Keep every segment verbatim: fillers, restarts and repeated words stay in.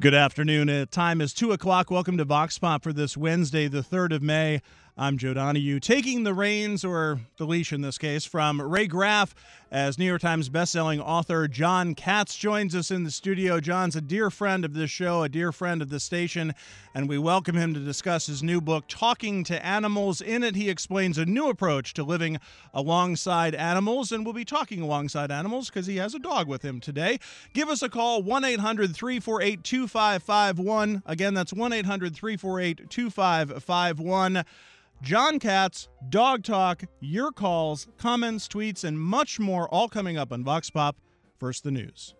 Good afternoon. Uh, time is two o'clock. Welcome to Vox Pop for this Wednesday, the third of May. I'm Joe Donahue, taking the reins, or the leash in this case, from Ray Graff as New York Times bestselling author John Katz joins us in the studio. John's a dear friend of this show, a dear friend of the station, and we welcome him to discuss his new book, Talking to Animals. In it, he explains a new approach to living alongside animals, and we'll be talking alongside animals because he has a dog with him today. Give us a call, one eight hundred three four eight two five five one. Again, that's one eight hundred three four eight two five five one. John Katz, Dog Talk, your calls, comments, tweets, and much more, all coming up on Vox Pop. First, the news.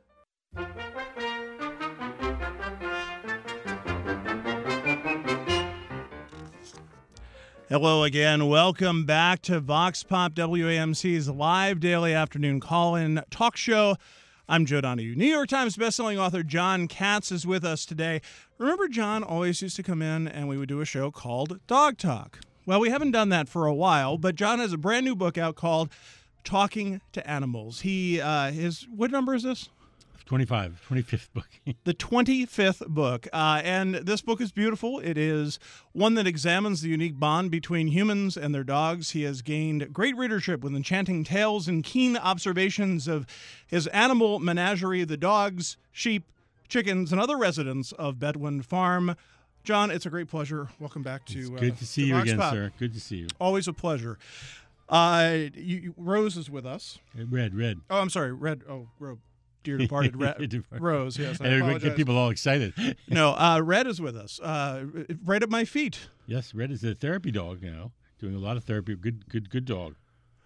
Hello again. Welcome back to Vox Pop, W A M C's live daily afternoon call-in talk show. I'm Joe Donahue. New York Times bestselling author John Katz is with us today. Remember, John always used to come in and we would do a show called Dog Talk. Well, we haven't done that for a while, but John has a brand new book out called Talking to Animals. He, uh, his, what number is this? twenty-five, twenty-fifth book. The twenty-fifth book. Uh, and this book is beautiful. It is one that examines the unique bond between humans and their dogs. He has gained great readership with enchanting tales and keen observations of his animal menagerie, the dogs, sheep, chickens, and other residents of Bedouin Farm. John, it's a great pleasure. Welcome back to It's uh, good to see to you Vox again, Pop. sir. Good to see you. Always a pleasure. Uh, you, you, Rose is with us. Red, red. Oh, I'm sorry, Red. Oh, Ro, dear departed Re- Departed. Rose. Yes, I And apologize. get people all excited. No, uh, Red is with us. Uh, right at my feet. Yes, Red is a therapy dog now, doing a lot of therapy. Good, good, good dog.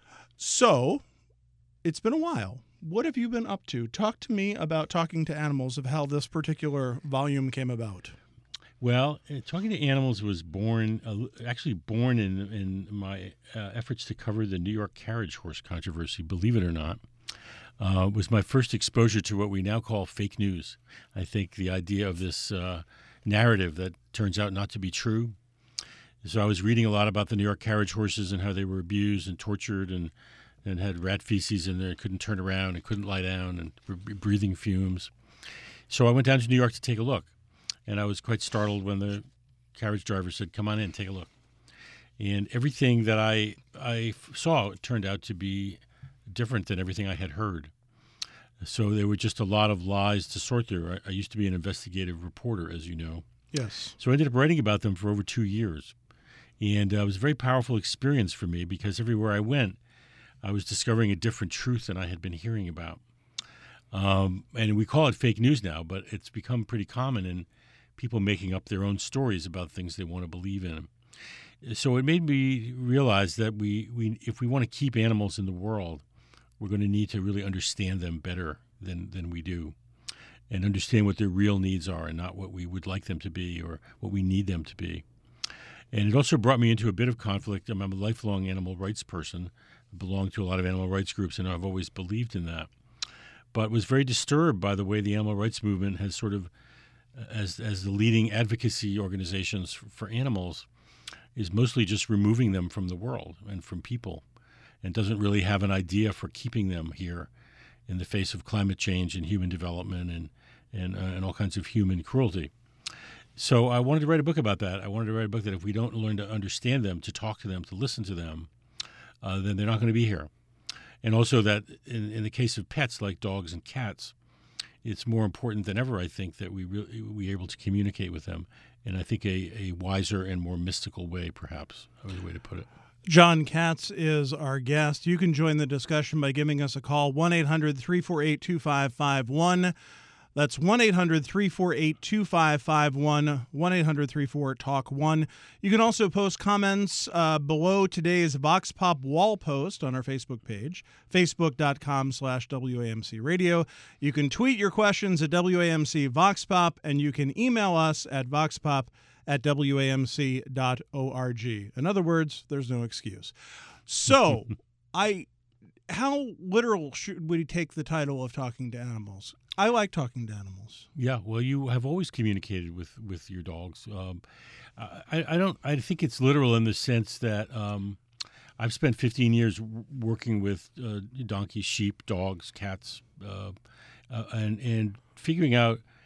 So, it's been a while. What have you been up to? Talk to me about Talking to Animals, of how this particular volume came about. Well, uh, Talking to Animals was born, uh, actually born in in my uh, efforts to cover the New York carriage horse controversy. Believe it or not, uh, was my first exposure to what we now call fake news. I think the idea of this uh, narrative that turns out not to be true. So I was reading a lot about the New York carriage horses and how they were abused and tortured and and had rat feces in there, couldn't turn around and couldn't lie down and were breathing fumes. So I went down to New York to take a look. And I was quite startled when the carriage driver said, "Come on in, take a look." And everything that I I saw turned out to be different than everything I had heard. So there were just a lot of lies to sort through. I, I used to be an investigative reporter, as you know. Yes. So I ended up writing about them for over two years. And uh, it was a very powerful experience for me because everywhere I went, I was discovering a different truth than I had been hearing about. Um, and we call it fake news now, but it's become pretty common in people making up their own stories about things they want to believe in. So it made me realize that we, we if we want to keep animals in the world, we're going to need to really understand them better than, than we do and understand what their real needs are and not what we would like them to be or what we need them to be. And it also brought me into a bit of conflict. I'm a lifelong animal rights person. I belong to a lot of animal rights groups, and I've always believed in that. But was very disturbed by the way the animal rights movement has sort of as as the leading advocacy organizations for, for animals, is mostly just removing them from the world and from people, and doesn't really have an idea for keeping them here in the face of climate change and human development and and, uh, and all kinds of human cruelty. So I wanted to write a book about that. I wanted to write a book that if we don't learn to understand them, to talk to them, to listen to them, uh, then they're not going to be here. And also that in, in the case of pets like dogs and cats, it's more important than ever, I think, that we really, we are able to communicate with them in, I think, a, a wiser and more mystical way, perhaps, is the way to put it. John Katz is our guest. You can join the discussion by giving us a call, one eight hundred three four eight two five five one. That's one eight hundred three four eight two five five one, one eight hundred three four talk one. You can also post comments uh, below today's Vox Pop wall post on our Facebook page, facebook.com slash WAMC radio. You can tweet your questions at W A M C Vox Pop, and you can email us at voxpop at W A M C dot org. In other words, there's no excuse. So, I... how literal should we take the title of Talking to Animals? I like talking to animals. Yeah, well, you have always communicated with, with your dogs. Um, I, I don't. I think it's literal in the sense that um, I've spent fifteen years w- working with uh, donkeys, sheep, dogs, cats, uh, uh, and and figuring out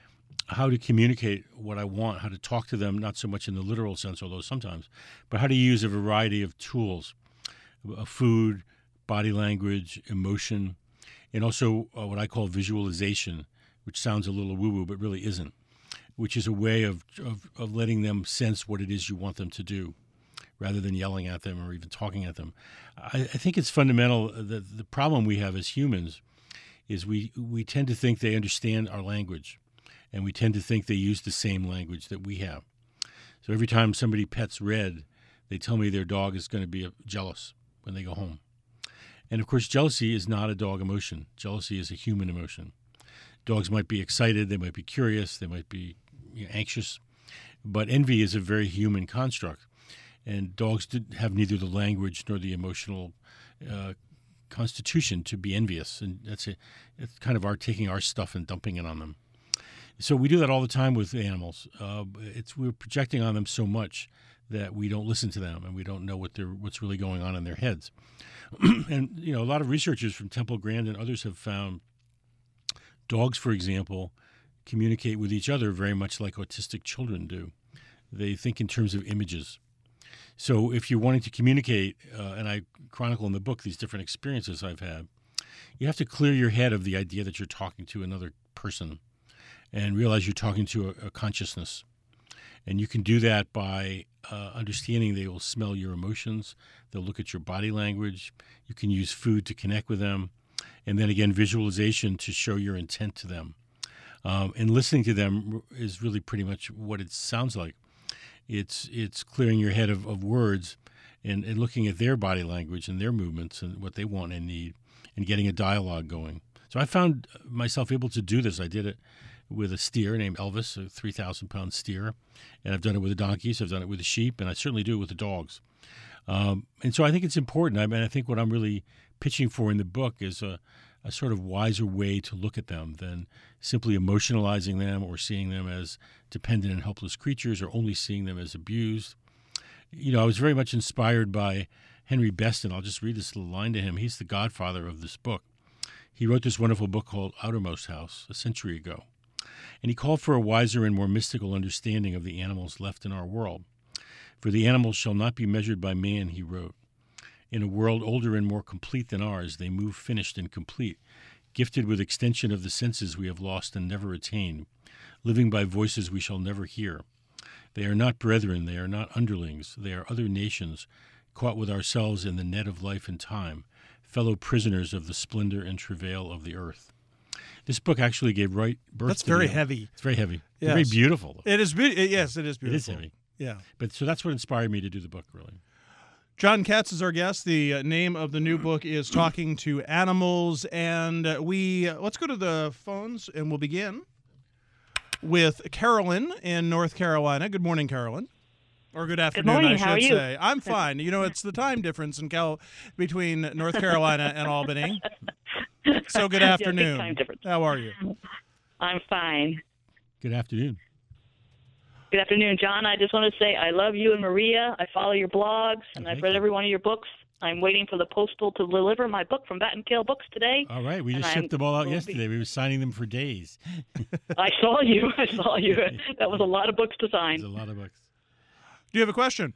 how to communicate what I want, how to talk to them, not so much in the literal sense, although sometimes, but how to use a variety of tools, uh, food, body language, emotion, and also uh, what I call visualization, which sounds a little woo-woo, but really isn't, which is a way of, of, of letting them sense what it is you want them to do rather than yelling at them or even talking at them. I, I think it's fundamental that the problem we have as humans is we, we tend to think they understand our language, and we tend to think they use the same language that we have. So every time somebody pets Red, they tell me their dog is going to be jealous when they go home. And of course, jealousy is not a dog emotion. Jealousy is a human emotion. Dogs might be excited, they might be curious, they might be you know, anxious, but envy is a very human construct. And dogs did have neither the language nor the emotional uh, constitution to be envious. And that's a, it's kind of our taking our stuff and dumping it on them. So we do that all the time with animals. Uh, it's we're projecting on them so much that we don't listen to them and we don't know what they're what's really going on in their heads. And you know, a lot of researchers from Temple Grandin and others have found dogs, for example, communicate with each other very much like autistic children do. They think in terms of images. So if you're wanting to communicate, uh, and I chronicle in the book these different experiences I've had, you have to clear your head of the idea that you're talking to another person and realize you're talking to a, a consciousness. And you can do that by uh, understanding they will smell your emotions, they'll look at your body language, you can use food to connect with them, and then again, visualization to show your intent to them. Um, and listening to them is really pretty much what it sounds like. It's it's clearing your head of, of words and, and looking at their body language and their movements and what they want and need and getting a dialogue going. So I found myself able to do this. I did it with a steer named Elvis, a three thousand pound steer, and I've done it with the donkeys, I've done it with the sheep, and I certainly do it with the dogs. Um, and so I think it's important. I mean, I think what I'm really pitching for in the book is a, a sort of wiser way to look at them than simply emotionalizing them or seeing them as dependent and helpless creatures or only seeing them as abused. You know, I was very much inspired by Henry Beston. I'll just read this little line to him. He's the godfather of this book. He wrote this wonderful book called Outermost House a century ago. And he called for a wiser and more mystical understanding of the animals left in our world. For the animals shall not be measured by man, he wrote. In a world older and more complete than ours, they move finished and complete, gifted with extension of the senses we have lost and never attained, living by voices we shall never hear. They are not brethren, they are not underlings, they are other nations, caught with ourselves in the net of life and time, fellow prisoners of the splendor and travail of the earth. This book actually gave right birth That's to very the, heavy. It's very heavy. Yes. It's very beautiful. It is be- yes, it is beautiful. It is heavy. Yeah. But so that's what inspired me to do the book, really. John Katz is our guest. The uh, name of the new book is Talking to Animals, and uh, we uh, let's go to the phones, and we'll begin with Carolyn in North Carolina. Good morning, Carolyn. Or good afternoon, morning. I should How are you? say. I'm fine. You know, it's the time difference in Cal between North Carolina and Albany. So good afternoon. Yeah, big time difference. How are you? I'm fine. Good afternoon. Good afternoon, John. I just want to say I love you and Maria. I follow your blogs, and Thank I've read you. every one of your books. I'm waiting for the postal to deliver my book from Bat and Kill Books today. All right. We And just I'm- shipped them all out will be- yesterday. We were signing them for days. I saw you. I saw you. That was a lot of books to There's sign. a lot of books. Do you have a question?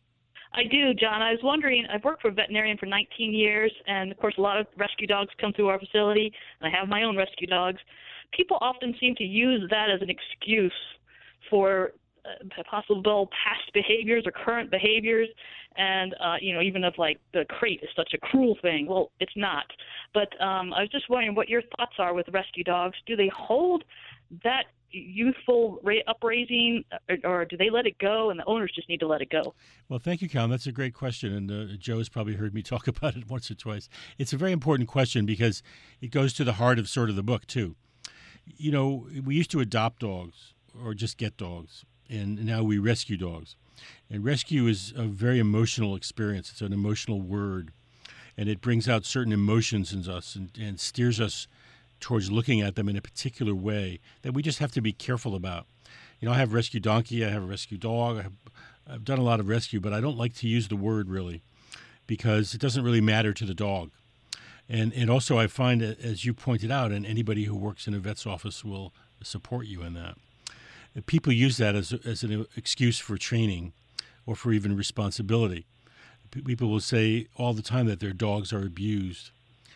I do, John. I was wondering, I've worked for a veterinarian for nineteen years, and, of course, a lot of rescue dogs come through our facility, and I have my own rescue dogs. People often seem to use that as an excuse for uh, possible past behaviors or current behaviors, and, uh, you know, even if, like, the crate is such a cruel thing. Well, it's not. But um, I was just wondering what your thoughts are with rescue dogs. Do they hold that youthful ra- upraising, or, or do they let it go and the owners just need to let it go? Well, thank you, Cal. That's a great question, and uh, Joe has probably heard me talk about it once or twice. It's a very important question because it goes to the heart of sort of the book, too. You know, we used to adopt dogs or just get dogs, and now we rescue dogs. And rescue is a very emotional experience. It's an emotional word, and it brings out certain emotions in us and, and steers us towards looking at them in a particular way that we just have to be careful about. You know, I have a rescue donkey, I have a rescue dog, I have, I've done a lot of rescue, but I don't like to use the word really because it doesn't really matter to the dog. And and also I find, that, as you pointed out, and anybody who works in a vet's office will support you in that, people use that as, as an excuse for training or for even responsibility. P- People will say all the time that their dogs are abused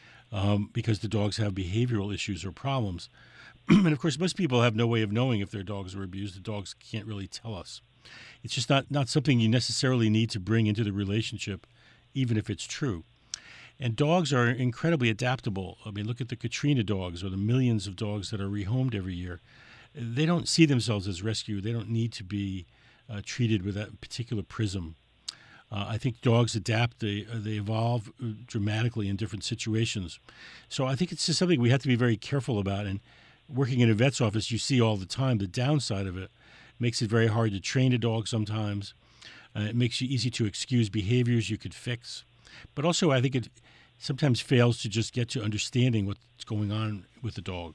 um, because the dogs have behavioral issues or problems. And, of course, most people have no way of knowing if their dogs are abused. The dogs can't really tell us. It's just not, not something you necessarily need to bring into the relationship, even if it's true. And dogs are incredibly adaptable. I mean, look at the Katrina dogs or the millions of dogs that are rehomed every year. They don't see themselves as rescue. They don't need to be uh, treated with that particular prism. Uh, I think dogs adapt. They uh, they evolve dramatically in different situations. So I think it's just something we have to be very careful about. And working in a vet's office, you see all the time the downside of it. Makes it very hard to train a dog sometimes. Uh, it makes you easy to excuse behaviors you could fix. But also I think it sometimes fails to just get to understanding what's going on with the dog.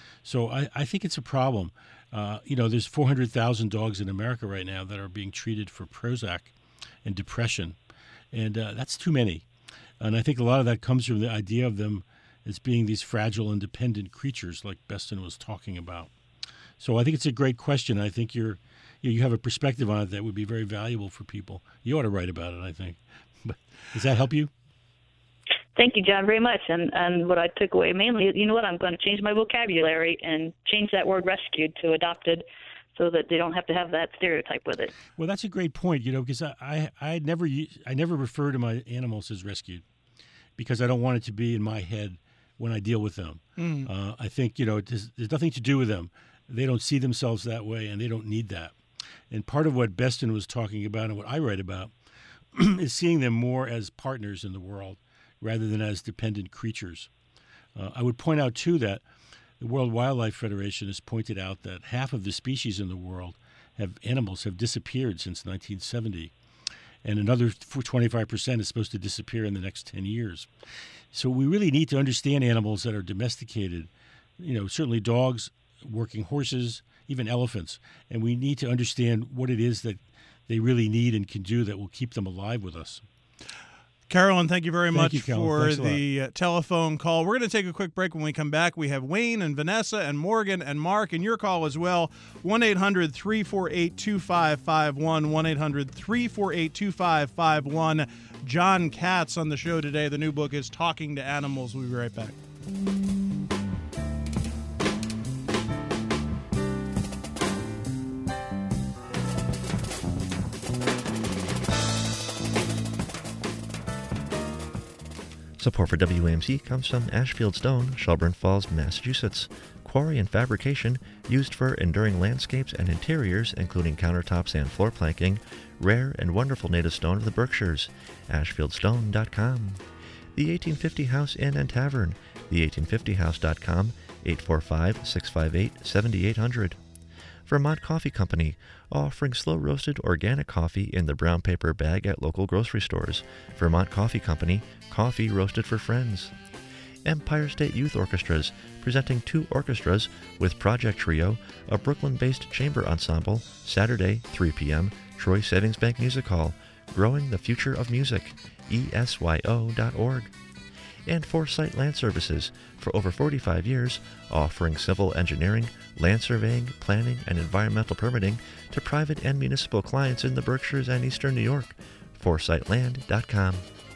So I, I think it's a problem. Uh, you know, there's four hundred thousand dogs in America right now that are being treated for Prozac and depression. And uh, that's too many. And I think a lot of that comes from the idea of them as being these fragile, independent creatures like Beston was talking about. So I think it's a great question. I think you're, you have a perspective on it that would be very valuable for people. You ought to write about it, I think. But does that help you? Thank you, John, very much. And and what I took away mainly, you know what, I'm going to change my vocabulary and change that word rescued to adopted so that they don't have to have that stereotype with it. Well, that's a great point, you know, because I, I, I never I never refer to my animals as rescued because I don't want it to be in my head when I deal with them. Mm. Uh, I think, you know, there's, there's nothing to do with them. They don't see themselves that way, and they don't need that. And part of what Beston was talking about and what I write about is seeing them more as partners in the world rather than as dependent creatures. Uh, I would point out, too, that the World Wildlife Federation has pointed out that half of the species in the world have animals have disappeared since nineteen seventy, and another twenty-five percent is supposed to disappear in the next ten years. So we really need to understand animals that are domesticated, you know, certainly dogs, working horses, even elephants, and we need to understand what it is that they really need and can do that will keep them alive with us. Carolyn, thank you very thank much you, for the uh, telephone call. We're going to take a quick break. When we come back, we have Wayne and Vanessa and Morgan and Mark, and your call as well. one eight hundred three four eight two five five one, one eight hundred three four eight two five five one. John Katz on the show today. The new book is Talking to Animals. We'll be right back. Support for W A M C comes from Ashfield Stone, Shelburne Falls, Massachusetts. Quarry and fabrication used for enduring landscapes and interiors, including countertops and floor planking. Rare and wonderful native stone of the Berkshires. ashfield stone dot com. The eighteen fifty House Inn and Tavern. the eighteen fifty house dot com, eight four five, six five eight, seven eight zero zero. Vermont Coffee Company, offering slow-roasted organic coffee in the brown paper bag at local grocery stores. Vermont Coffee Company, coffee roasted for friends. Empire State Youth Orchestras, presenting two orchestras with Project Trio, a Brooklyn-based chamber ensemble, Saturday, three p.m., Troy Savings Bank Music Hall, growing the future of music, E S Y O dot org. And Foresight Land Services, for over forty-five years, offering civil engineering, land surveying, planning, and environmental permitting to private and municipal clients in the Berkshires and Eastern New York. foresight land dot com.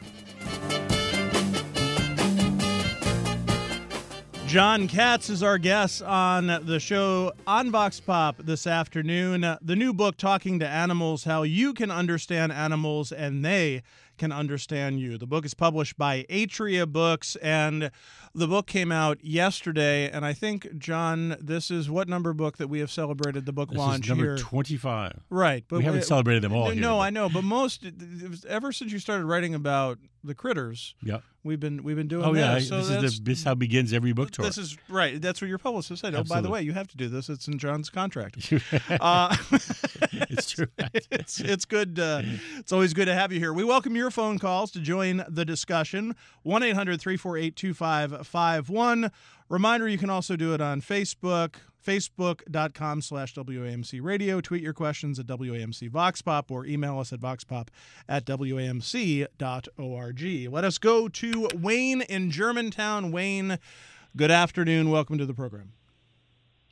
John Katz is our guest on the show on Vox Pop this afternoon. Uh, the new book, Talking to Animals, How You Can Understand Animals and They Can Understand You. The book is published by Atria Books, and the book came out yesterday. And I think, John, this is what number book that we have celebrated the book this launch is number here? twenty-five. Right. But we haven't celebrated them all no, here. No, but. I know. But most, ever since you started writing about the critters, yeah. we've been we've been doing oh, yeah. this. So this, is the, this is how begins every book tour. This is right. That's what your publicist said. Absolutely. Oh, by the way, you have to do this. It's in John's contract. uh, it's true. it's it's good. Uh, it's always good to have you here. We welcome your phone calls to join the discussion. one eight hundred three four eight two five five one. Reminder, you can also do it on Facebook. Facebook.com slash WAMC radio. Tweet your questions at W A M C Vox Pop or email us at voxpop at W A M C dot org. Let us go to Wayne in Germantown. Wayne, good afternoon. Welcome to the program.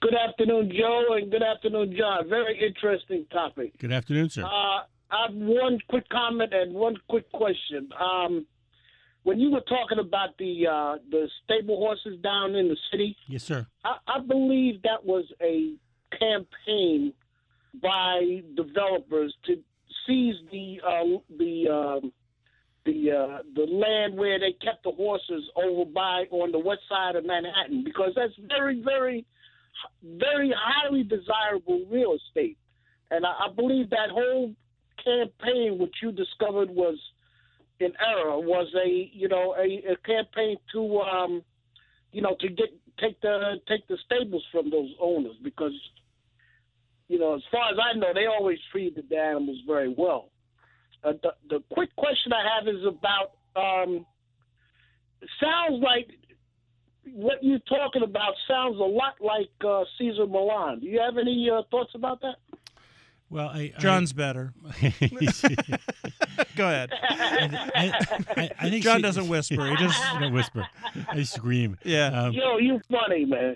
Good afternoon, Joe, and good afternoon, John. Very interesting topic. Good afternoon, sir. Uh, I have one quick comment and one quick question. Um, when you were talking about the uh, the stable horses down in the city, yes, sir. I, I believe that was a campaign by developers to seize the uh, the um, the uh, the land where they kept the horses over by on the west side of Manhattan, because that's very, very, very highly desirable real estate. And I, I believe that whole campaign, which you discovered was in error, was a you know a, a campaign to um, you know to get take the take the stables from those owners, because you know as far as I know they always treated the animals very well. Uh, the, the quick question I have is about um, sounds like what you're talking about sounds a lot like uh, Cesar Millan. Do you have any uh, thoughts about that? Well, I, John's I, better. Go ahead. I, I, I think John she, doesn't whisper. He just I don't whisper. I scream. Yeah. Um, Yo, you funny, man.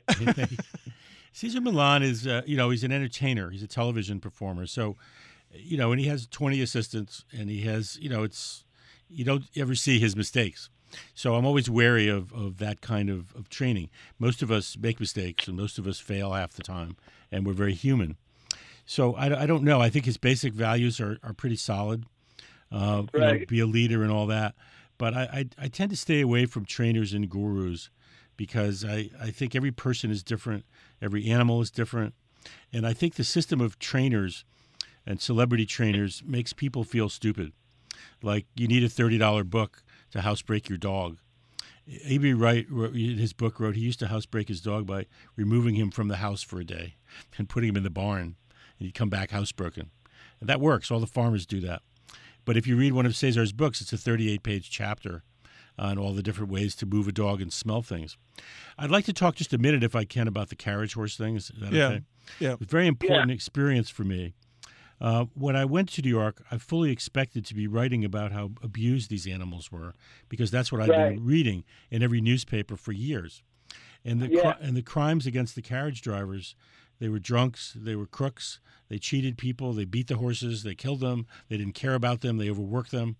Cesar Millan is, uh, you know, he's an entertainer. He's a television performer. So, you know, and he has twenty assistants, and he has, you know, it's, you don't ever see his mistakes. So I'm always wary of, of that kind of, of training. Most of us make mistakes, and most of us fail half the time, and we're very human. So I, I don't know. I think his basic values are, are pretty solid. Uh, you know, Right. be a leader and all that. But I, I, I tend to stay away from trainers and gurus, because I, I think every person is different. Every animal is different. And I think the system of trainers and celebrity trainers makes people feel stupid. Like you need a thirty dollar book to housebreak your dog. A B Wright, in his book, wrote he used to housebreak his dog by removing him from the house for a day and putting him in the barn. And he'd come back housebroken. And that works. All the farmers do that. But if you read one of Cesar's books, it's a thirty-eight page chapter on all the different ways to move a dog and smell things. I'd like to talk just a minute, if I can, about the carriage horse thing. Is that Yeah. okay? Yeah. It was a very important Yeah. experience for me. Uh, when I went to New York, I fully expected to be writing about how abused these animals were, because that's what I'd Right. been reading in every newspaper for years. And the Yeah. cri- and the crimes against the carriage drivers, they were drunks, they were crooks, they cheated people, they beat the horses, they killed them, they didn't care about them, they overworked them.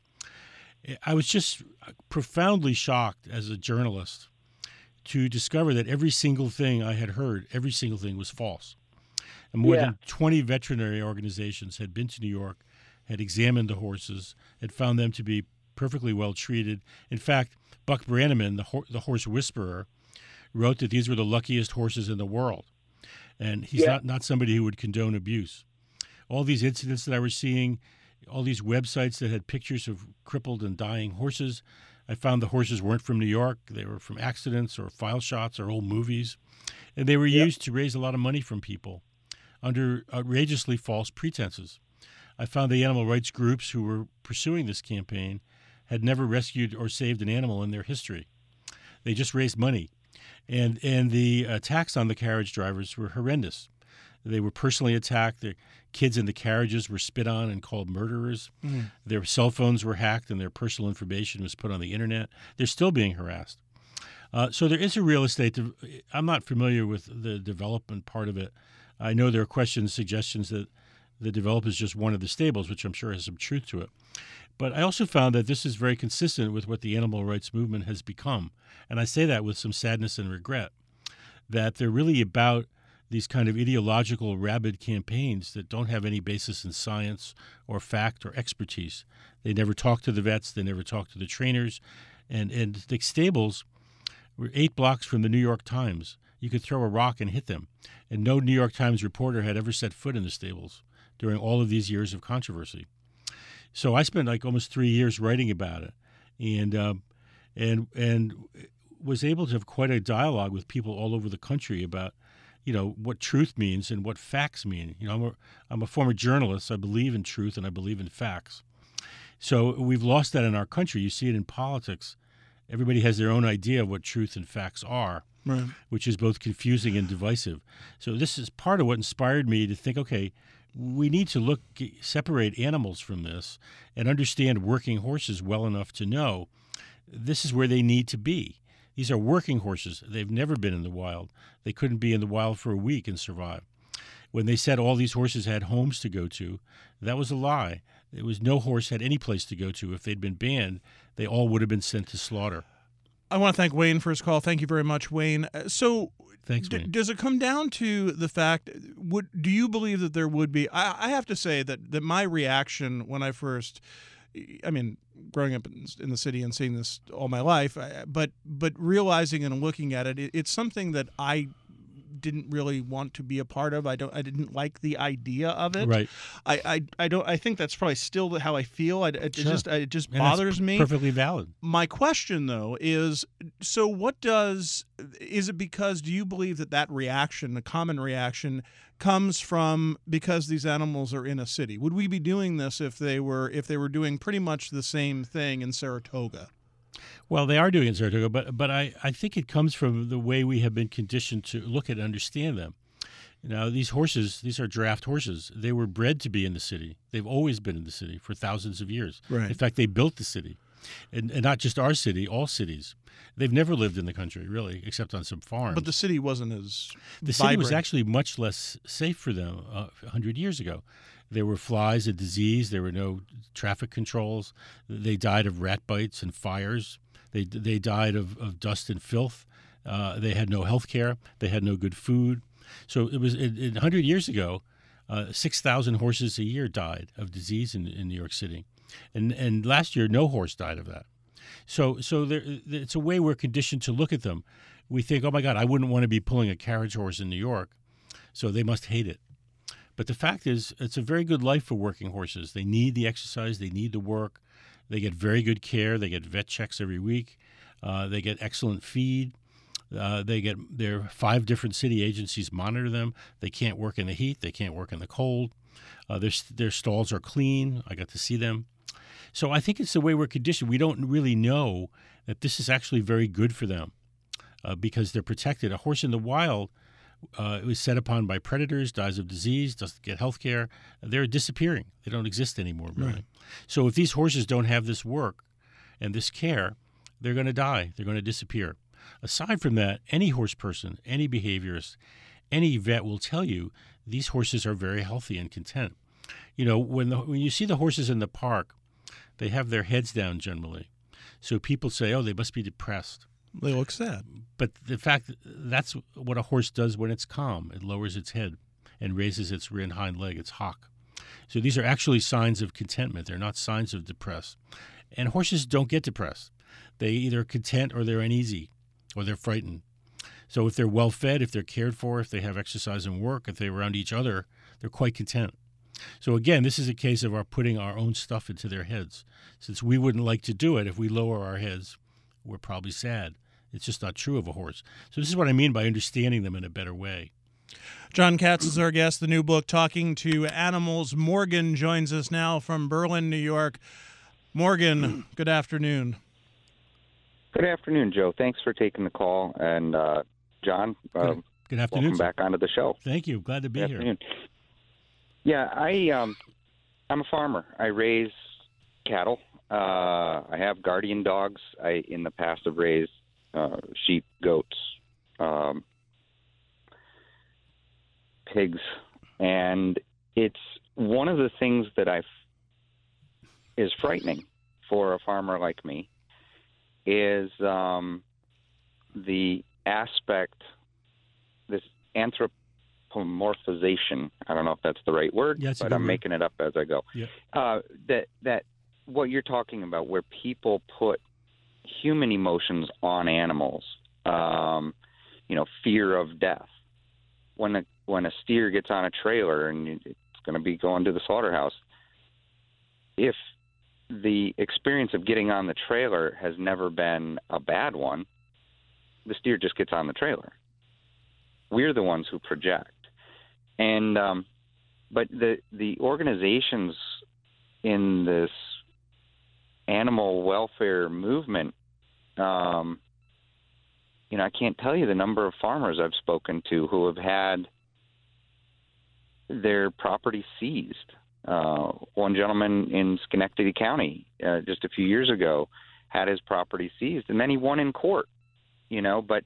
I was just profoundly shocked as a journalist to discover that every single thing I had heard, every single thing was false. And more Yeah. than twenty veterinary organizations had been to New York, had examined the horses, had found them to be perfectly well treated. In fact, Buck Brannaman, the, ho- the horse whisperer, wrote that these were the luckiest horses in the world. And he's Yeah. not, not somebody who would condone abuse. All these incidents that I was seeing, all these websites that had pictures of crippled and dying horses, I found the horses weren't from New York. They were from accidents or file shots or old movies. And they were Yep. used to raise a lot of money from people under outrageously false pretenses. I found the animal rights groups who were pursuing this campaign had never rescued or saved an animal in their history. They just raised money. And and the attacks on the carriage drivers were horrendous. They were personally attacked. The kids in the carriages were spit on and called murderers. Mm. Their cell phones were hacked and their personal information was put on the internet. They're still being harassed. Uh, so there is a real estate. De- I'm not familiar with the development part of it. I know there are questions, suggestions that the developers just wanted the stables, which I'm sure has some truth to it. But I also found that this is very consistent with what the animal rights movement has become. And I say that with some sadness and regret, that they're really about these kind of ideological, rabid campaigns that don't have any basis in science or fact or expertise. They never talk to the vets. They never talk to the trainers. And, and the stables were eight blocks from the New York Times. You could throw a rock and hit them. And no New York Times reporter had ever set foot in the stables during all of these years of controversy. So I spent like almost three years writing about it, and um, and and was able to have quite a dialogue with people all over the country about, you know, what truth means and what facts mean. You know, I'm a, I'm a former journalist. I believe in truth and I believe in facts. So we've lost that in our country. You see it in politics. Everybody has their own idea of what truth and facts are, Right. which is both confusing and divisive. So this is part of what inspired me to think, okay, we need to look, separate animals from this and understand working horses well enough to know this is where they need to be. These are working horses. They've never been in the wild. They couldn't be in the wild for a week and survive. When they said all these horses had homes to go to, that was a lie. There was no horse had any place to go to. If they'd been banned, they all would have been sent to slaughter. I want to thank Wayne for his call. Thank you very much, Wayne. Uh, So, Thanks, d- Wayne. does it come down to the fact? Would do you believe that there would be? I, I have to say that that my reaction when I first, I mean, growing up in, in the city and seeing this all my life, I, but but realizing and looking at it, it, it's something that I didn't really want to be a part of. I don't. I didn't like the idea of it. Right. I, I, I don't. I think that's probably still how I feel. I, it Sure. just it just And that's bothers me. Perfectly valid. My question, though, is so what does, is it because, do you believe that that reaction, the common reaction, comes from because these animals are in a city? Would we be doing this if they were, if they were doing pretty much the same thing in Saratoga? Well, they are doing it in Saratoga, but but I, I think it comes from the way we have been conditioned to look at and understand them. Now, these horses, these are draft horses. They were bred to be in the city. They've always been in the city for thousands of years. Right. In fact, they built the city, and, and not just our city, all cities. They've never lived in the country, really, except on some farms. But the city wasn't as The city was vibrant. actually much less safe for them uh, one hundred years ago. There were flies and disease. There were no traffic controls. They died of rat bites and fires. They they died of, of dust and filth. Uh, they had no health care. They had no good food. So it was it, it, one hundred years ago, uh, six thousand horses a year died of disease in, in New York City. And and last year, no horse died of that. So so there, it's a way we're conditioned to look at them. We think, oh, my God, I wouldn't want to be pulling a carriage horse in New York, so they must hate it. But the fact is, it's a very good life for working horses. They need the exercise. They need the work. They get very good care. They get vet checks every week. Uh, they get excellent feed. Uh, they get their five different city agencies monitor them. They can't work in the heat. They can't work in the cold. Uh, their, their stalls are clean. I got to see them. So I think it's the way we're conditioned. We don't really know that this is actually very good for them uh, because they're protected. A horse in the wild uh, is set upon by predators, dies of disease, doesn't get health care. They're disappearing. They don't exist anymore, really. Right. So if these horses don't have this work and this care, they're going to die. They're going to disappear. Aside from that, any horse person, any behaviorist, any vet will tell you these horses are very healthy and content. You know, when the, when you see the horses in the park, they have their heads down generally. So people say, oh, they must be depressed. They look sad. But the fact that's what a horse does when it's calm. It lowers its head and raises its rear and hind leg, its hock. So these are actually signs of contentment. They're not signs of depressed. And horses don't get depressed. They either are content or they're uneasy or they're frightened. So if they're well fed, if they're cared for, if they have exercise and work, if they're around each other, they're quite content. So again, this is a case of our putting our own stuff into their heads. Since we wouldn't like to do it, if we lower our heads, we're probably sad. It's just not true of a horse. So this is what I mean by understanding them in a better way. John Katz is our guest. The new book, Talking to Animals. Morgan joins us now from Berlin, New York. Morgan, good afternoon. Good afternoon, Joe. Thanks for taking the call. And uh, John, uh, Good, good afternoon. welcome sir. back onto the show. Thank you. Glad to be Good here. afternoon. Yeah, I um, I'm a farmer. I raise cattle. Uh, I have guardian dogs. I in the past have raised uh, sheep, goats, um, pigs, and it's one of the things that I is frightening for a farmer like me is um, the aspect, this anthropomorphization. I don't know if that's the right word, Yeah, it's a but good I'm word. making it up as I go. Yeah. Uh, that that what you're talking about, where people put human emotions on animals, um, you know, fear of death. When a when a steer gets on a trailer and it's going to be going to the slaughterhouse, if the experience of getting on the trailer has never been a bad one, the steer just gets on the trailer. We're the ones who project. And um, but the the organizations in this animal welfare movement, um, you know, I can't tell you the number of farmers I've spoken to who have had their property seized. Uh, one gentleman in Schenectady County uh, just a few years ago had his property seized, and then he won in court. you know, but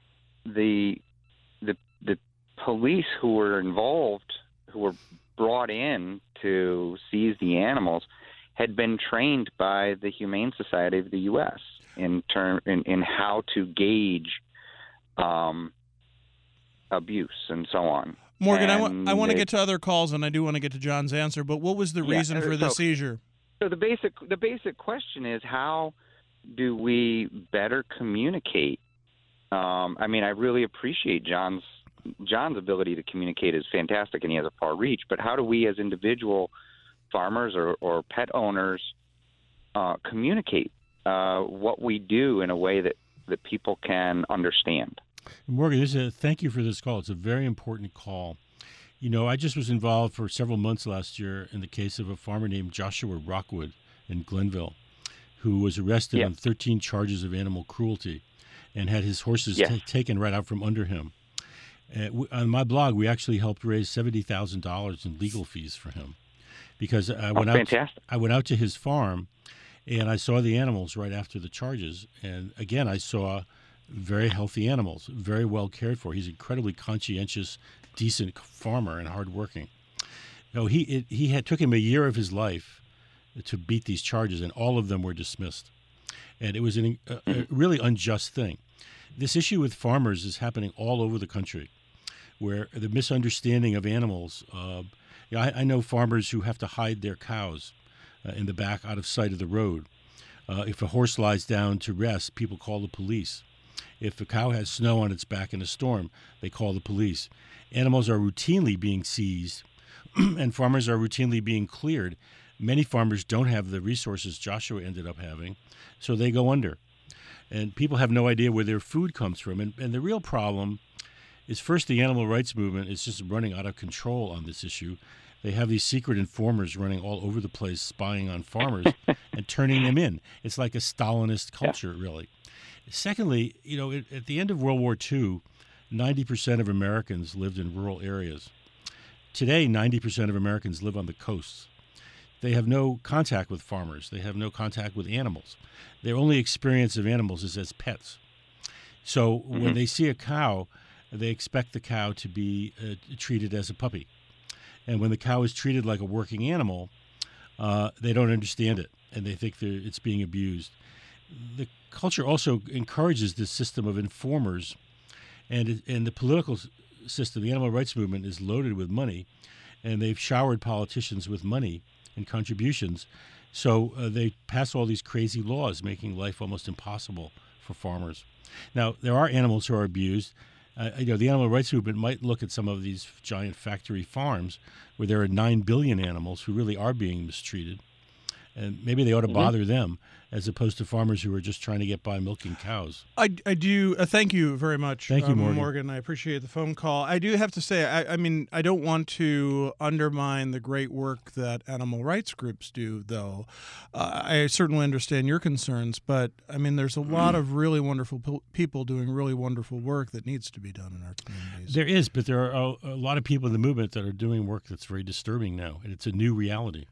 the the the police who were involved, who were brought in to seize the animals, had been trained by the Humane Society of the U S in term in, in how to gauge um, abuse and so on. Morgan, and I, w- I want to they, get to other calls, and I do want to get to John's answer, but what was the yeah, reason for the so, seizure? So the basic the basic question is, how do we better communicate? Um, I mean, I really appreciate John's John's ability to communicate is fantastic, and he has a far reach. But how do we, as individual farmers or, or pet owners, uh, communicate uh, what we do in a way that, that people can understand? Morgan, this is a, thank you for this call. It's a very important call. You know, I just was involved for several months last year in the case of a farmer named Joshua Rockwood in Glenville, who was arrested yeah. on thirteen charges of animal cruelty and had his horses yeah. t- taken right out from under him. Uh, w- on my blog, we actually helped raise seventy thousand dollars in legal fees for him, because I went oh, out. fantastic. I went out to his farm, and I saw the animals right after the charges. And again, I saw very healthy animals, very well cared for. He's an incredibly conscientious, decent farmer and hardworking. No, he it, he had took him a year of his life to beat these charges, and all of them were dismissed. And it was an, a, a really unjust thing. This issue with farmers is happening all over the country, where the misunderstanding of animals. Uh, you know, I, I know farmers who have to hide their cows uh, in the back, out of sight of the road. Uh, if a horse lies down to rest, people call the police. If a cow has snow on its back in a storm, they call the police. Animals are routinely being seized, and farmers are routinely being cleared. Many farmers don't have the resources Joshua ended up having, so they go under. And people have no idea where their food comes from. And, and the real problem is, first, the animal rights movement is just running out of control on this issue. They have these secret informers running all over the place, spying on farmers and turning them in. It's like a Stalinist culture, yeah. really. Secondly, you know, at, at the end of World War Two, ninety percent of Americans lived in rural areas. Today, ninety percent of Americans live on the coasts. They have no contact with farmers. They have no contact with animals. Their only experience of animals is as pets. So mm-hmm. when they see a cow, they expect the cow to be uh, treated as a puppy. And when the cow is treated like a working animal, uh, they don't understand it, and they think it's being abused. The culture also encourages this system of informers, and and the political system, the animal rights movement, is loaded with money, and they've showered politicians with money and contributions. So uh, they pass all these crazy laws, making life almost impossible for farmers. Now, there are animals who are abused. Uh, you know, the animal rights movement might look at some of these giant factory farms where there are nine billion animals who really are being mistreated, and maybe they ought to mm-hmm. bother them, as opposed to farmers who are just trying to get by milking cows. I, I do. Uh, thank you very much. Thank you, um, Morgan. Morgan. I appreciate the phone call. I do have to say, I, I mean, I don't want to undermine the great work that animal rights groups do, though. Uh, I certainly understand your concerns, but, I mean, there's a lot of really wonderful p- people doing really wonderful work that needs to be done in our communities. There is, but there are a, a lot of people in the movement that are doing work that's very disturbing now, and it's a new reality.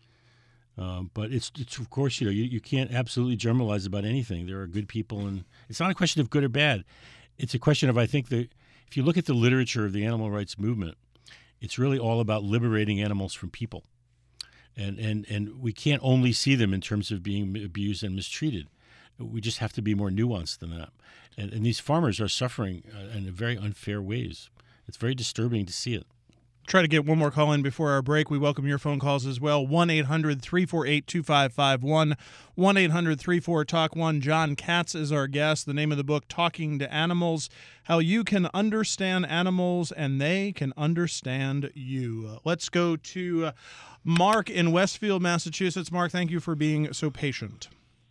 Um, but it's, it's, of course, you know, you, you can't absolutely generalize about anything. There are good people, and it's not a question of good or bad. It's a question of, I think, that if you look at the literature of the animal rights movement, it's really all about liberating animals from people. And, and, and we can't only see them in terms of being abused and mistreated. We just have to be more nuanced than that. And, and these farmers are suffering uh, in very unfair ways. It's very disturbing to see it. Try to get one more call in before our break. We welcome your phone calls as well. one eight hundred three four eight two five five one. one eight hundred three four talk one. John Katz is our guest. The name of the book, Talking to Animals, How You Can Understand Animals and They Can Understand You. Uh, let's go to uh, Mark in Westfield, Massachusetts. Mark, thank you for being so patient.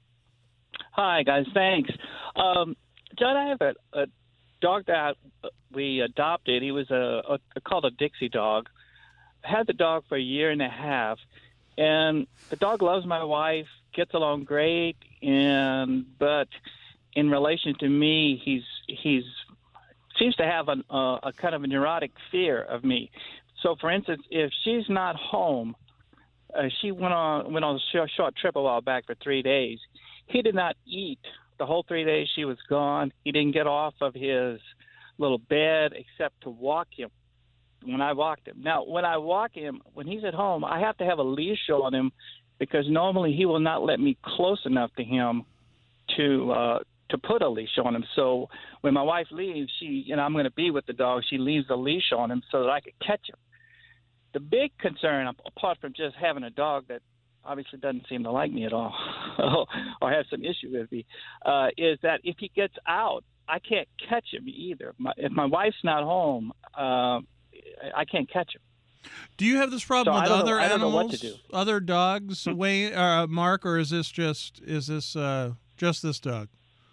Hi, guys. Thanks. Um, John, I have a, a dog that we adopted. He was a, a called a Dixie dog. I had the dog for a year and a half, and the dog loves my wife, gets along great, and but in relation to me, he's he's seems to have an, uh, a kind of a neurotic fear of me. So, for instance, if she's not home, uh, she went on went on a short, short trip a while back for three days. He did not eat the whole three days she was gone. He didn't get off of his little bed except to walk him when I walked him. Now, when I walk him, when he's at home, I have to have a leash on him because normally he will not let me close enough to him to uh, to put a leash on him. So when my wife leaves, she, you know, I'm going to be with the dog. She leaves a leash on him so that I could catch him. The big concern, apart from just having a dog that obviously doesn't seem to like me at all or have some issue with me, uh, is that if he gets out, I can't catch him either. My, if my wife's not home, uh, I can't catch him. Do you have this problem So with I don't other know- I don't know animals, what to do. other dogs, Wayne, uh, Mark, or is this just is this uh, just this dog?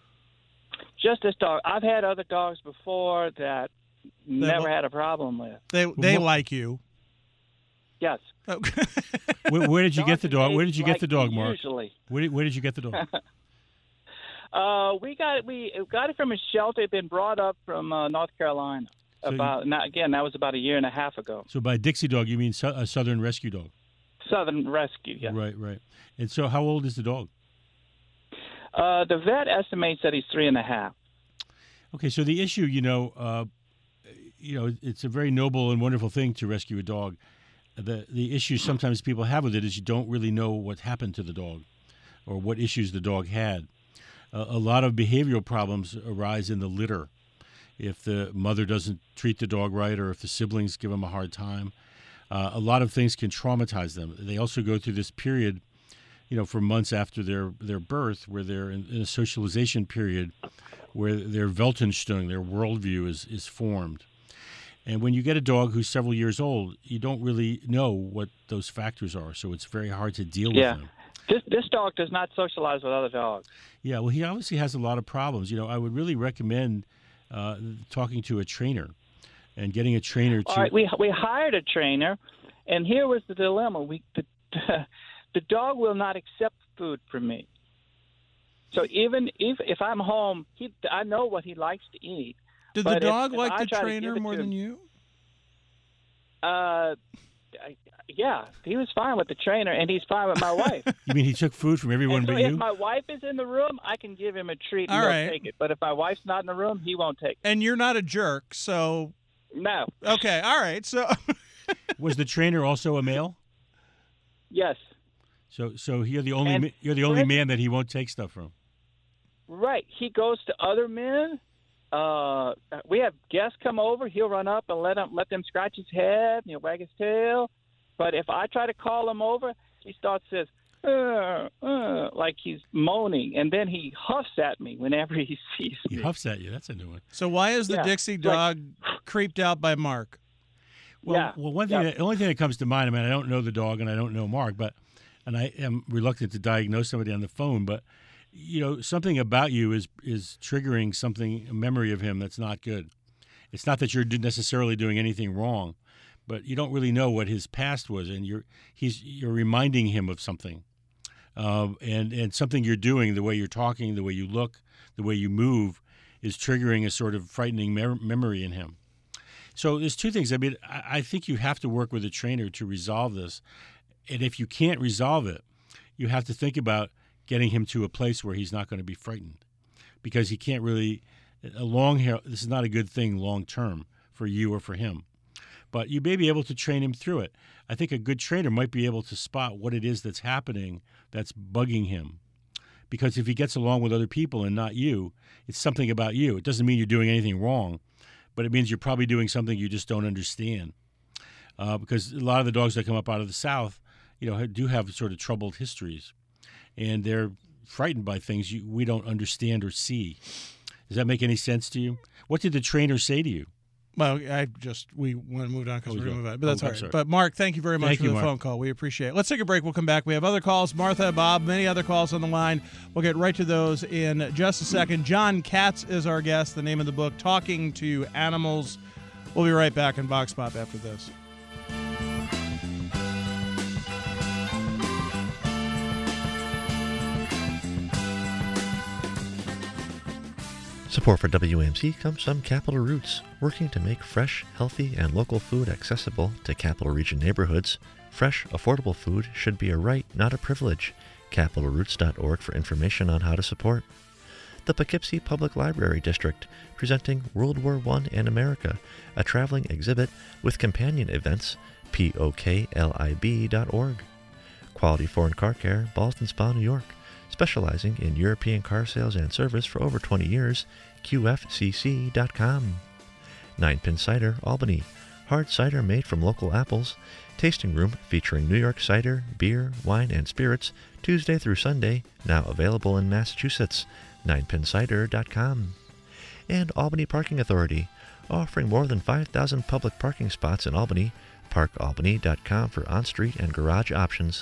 Just this dog. I've had other dogs before that never will- had a problem with. They they what- like you. Yes. Okay. Where, where did you get the Dogs dog? Where did you get like the dog, me Mark? Usually. Where did, where did you get the dog? Uh, we got it. We got it from a shelter. It'd been brought up from uh, North Carolina. So you- About now, again, that was about a year and a half ago. So by Dixie dog, you mean su- a Southern rescue dog? Southern Rescue. Yeah. Right, right. And so how old is the dog? Uh, the vet estimates that he's three and a half. Okay, so the issue, you know, uh, you know, it's a very noble and wonderful thing to rescue a dog. The the issue sometimes people have with it is you don't really know what happened to the dog or what issues the dog had. Uh, a lot of behavioral problems arise in the litter. If the mother doesn't treat the dog right or if the siblings give them a hard time, uh, a lot of things can traumatize them. They also go through this period, you know, for months after their, their birth where they're in, in a socialization period where their Weltanschauung, their worldview is, is formed. And when you get a dog who's several years old, you don't really know what those factors are, so it's very hard to deal Yeah. with them. This this dog does not socialize with other dogs. Yeah, well, he obviously has a lot of problems. You know, I would really recommend uh, talking to a trainer and getting a trainer to. All right, we we hired a trainer, and here was the dilemma: we the the dog will not accept food from me. So even if if I'm home, he I know what he likes to eat. Did But the if- dog if like I the try to trainer give it more to than him- you? Uh, I, yeah, he was fine with the trainer, and he's fine with my wife. You mean he took food from everyone And so but if you? my wife is in the room, I can give him a treat and All he'll right. take it. But if my wife's not in the room, he won't take it. And you're not a jerk, so No. okay, all right. So Was the trainer also a male? Yes. So, so you're the only And ma- you're the only Fred- man that he won't take stuff from. Right. He goes to other men. Uh, we have guests come over. He'll run up and let them let them scratch his head and he'll wag his tail. But if I try to call him over, he starts says, uh, uh, like he's moaning, and then he huffs at me whenever he sees He me. huffs at you. That's a new one. so why is the Yeah, Dixie like- dog creeped out by Mark? Well, Yeah. well, one thing, Yeah. that, the only thing that comes to mind. I mean, I don't know the dog and I don't know Mark, but and I am reluctant to diagnose somebody on the phone. But you know, something about you is is triggering something, a memory of him that's not good. It's not that you're do- necessarily doing anything wrong, but you don't really know what his past was, and you're he's you're reminding him of something, um, and and something you're doing, the way you're talking, the way you look, the way you move, is triggering a sort of frightening mer- memory in him. So there's two things. I mean, I, I think you have to work with a trainer to resolve this, and if you can't resolve it, you have to think about getting him to a place where he's not going to be frightened, because he can't really a long hair. This is not a good thing long term for you or for him. But you may be able to train him through it. I think a good trainer might be able to spot what it is that's happening that's bugging him. Because if he gets along with other people and not you, it's something about you. It doesn't mean you're doing anything wrong, but it means you're probably doing something you just don't understand. Uh, because a lot of the dogs that come up out of the South, you know, do have sort of troubled histories, and they're frightened by things you, we don't understand or see. Does that make any sense to you? What did the trainer say to you? Well, I just we went moved on because Oh, we're you going to go. move on, but that's Oh, all I'm right. sorry. But Mark, thank you very much Thank for you, the Mark. phone call. We appreciate it. Let's take a break. We'll come back. We have other calls. Martha, Bob, many other calls on the line. We'll get right to those in just a second. John Katz is our guest. The name of the book, Talking to Animals. We'll be right back in Vox Pop after this. Support for W A M C comes from Capital Roots, working to make fresh, healthy, and local food accessible to Capital Region neighborhoods. Fresh, affordable food should be a right, not a privilege. capital roots dot org for information on how to support. the Poughkeepsie Public Library District, presenting World War One and America, a traveling exhibit with companion events, P O K L I B dot org. Quality Foreign Car Care, Ballston Spa, New York, specializing in European car sales and service for over twenty years, Q F C C dot com. Nine Pin Cider, Albany, hard cider made from local apples, tasting room featuring New York cider, beer, wine, and spirits, Tuesday through Sunday, now available in Massachusetts, nine pin cider dot com. And Albany Parking Authority, offering more than five thousand public parking spots in Albany, park albany dot com for on-street and garage options.